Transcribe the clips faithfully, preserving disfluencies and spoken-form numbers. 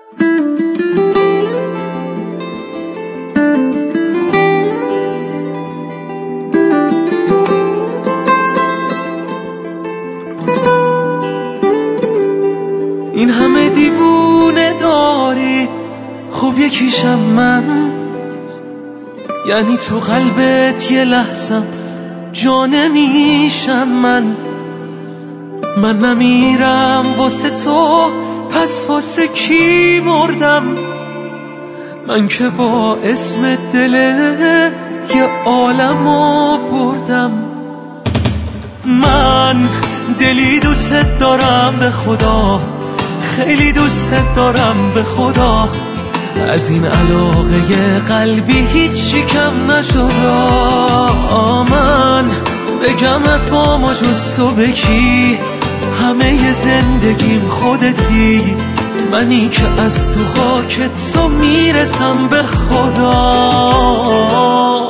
این همه دیوونه داری، خب یکیشم من. یعنی تو قلبت یه لحظم جا نمیشم من. من نمیرم واسه تو، پس واسه کی مردم؟ من که با اسم دل یه عالمو بردم. من دلی دوست دارم به خدا، خیلی دوست دارم به خدا. از این علاقه قلبی هیچی کم نشد. من بگم افام و جز تو به کی؟ همه زندگیم خودتی، منی که از تو خاک تو میرسم به خدا.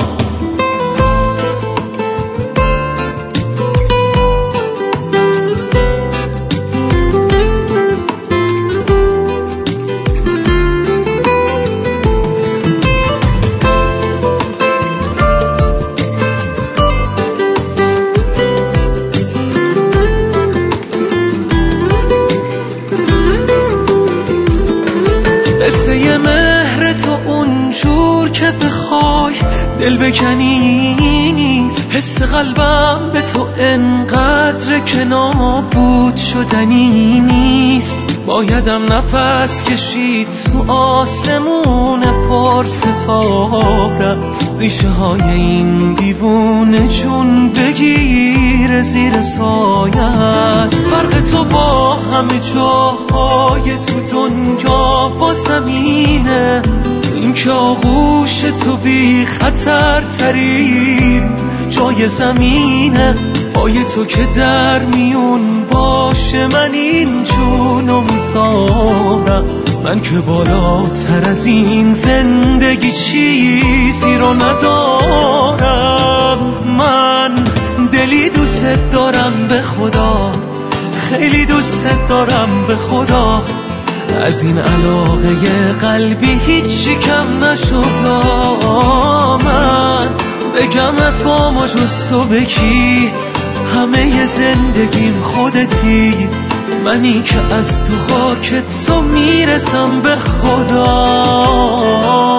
قصه مهر تو اونجور که بخوای دل بکنی نیست. حس قلبم به تو انقدر که نابود شدنی نیست. بایدم نفس کشید تو آسمون پر ستارت. ریشه های این دیوونه چون بگیر زیر سایت. فرق تو با همه جاهای تو دنیا با زمینه. این که آغوش تو بی خطر ترین جای زمینه. پای تو که در میون باشه من این جونو میذارم. من که بالاتر از این زندگی چیزی رو ندارم. من دلی دوست دارم به خدا، خیلی دوست دارم به خدا. از این علاقه قلبی هیچی کم نشد. من بگم افام و جز تو به کی؟ همه زندگیم خودتی، منی که از تو خاک تو میرسم به خدا.